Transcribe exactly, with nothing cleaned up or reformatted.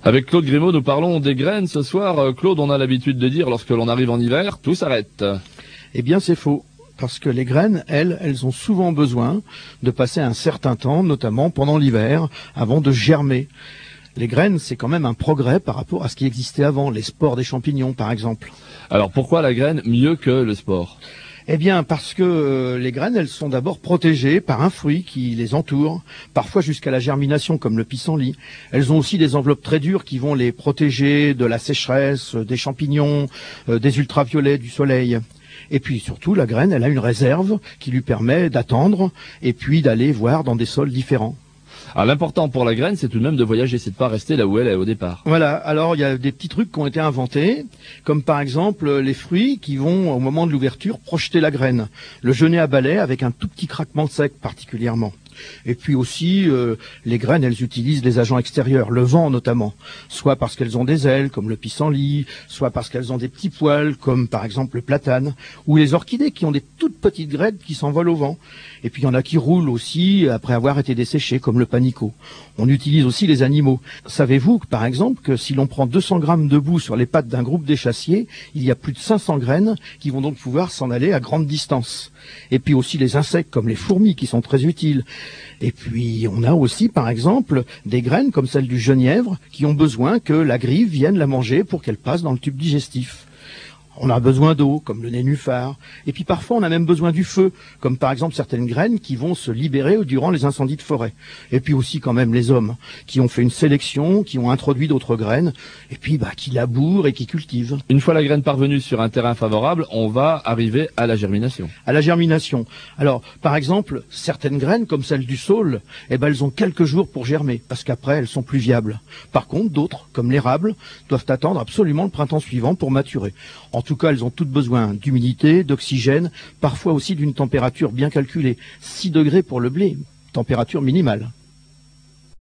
Avec Claude Grimaud, nous parlons des graines ce soir. Claude, on a l'habitude de dire lorsque l'on arrive en hiver, tout s'arrête. Eh bien, c'est faux. Parce que les graines, elles, elles ont souvent besoin de passer un certain temps, notamment pendant l'hiver, avant de germer. Les graines, c'est quand même un progrès par rapport à ce qui existait avant, les spores des champignons, par exemple. Alors, pourquoi la graine mieux que le spore ? Eh bien, parce que euh, les graines, elles sont d'abord protégées par un fruit qui les entoure, parfois jusqu'à la germination, comme le pissenlit. Elles ont aussi des enveloppes très dures qui vont les protéger de la sécheresse, des champignons, euh, des ultraviolets, du soleil. Et puis surtout, la graine, elle a une réserve qui lui permet d'attendre et puis d'aller voir dans des sols différents. Alors l'important pour la graine, c'est tout de même de voyager, c'est de pas rester là où elle est au départ. Voilà, alors il y a des petits trucs qui ont été inventés, comme par exemple les fruits qui vont, au moment de l'ouverture, projeter la graine. Le genêt à balai avec un tout petit craquement sec particulièrement. Et puis aussi, euh, les graines, elles utilisent les agents extérieurs, le vent notamment, soit parce qu'elles ont des ailes, comme le pissenlit, soit parce qu'elles ont des petits poils, comme par exemple le platane, ou les orchidées qui ont des toutes petites graines qui s'envolent au vent. Et puis il y en a qui roulent aussi après avoir été desséchées, comme le panicaut. On utilise aussi les animaux. Savez-vous, par exemple, que si l'on prend deux cents grammes de boue sur les pattes d'un groupe d'échassiers, il y a plus de cinq cents graines qui vont donc pouvoir s'en aller à grande distance. Et puis aussi les insectes, comme les fourmis, qui sont très utiles. Et puis, on a aussi, par exemple, des graines comme celle du genièvre qui ont besoin que la grive vienne la manger pour qu'elle passe dans le tube digestif. On a besoin d'eau, comme le nénuphar. Et puis parfois, on a même besoin du feu, comme par exemple certaines graines qui vont se libérer durant les incendies de forêt. Et puis aussi quand même les hommes, qui ont fait une sélection, qui ont introduit d'autres graines, et puis bah, qui labourent et qui cultivent. Une fois la graine parvenue sur un terrain favorable, on va arriver à la germination. À la germination. Alors, par exemple, certaines graines, comme celle du saule, eh ben, elles ont quelques jours pour germer, parce qu'après, elles sont plus viables. Par contre, d'autres, comme l'érable, doivent attendre absolument le printemps suivant pour maturer. En tout cas, elles ont toutes besoin d'humidité, d'oxygène, parfois aussi d'une température bien calculée. six degrés pour le blé, température minimale.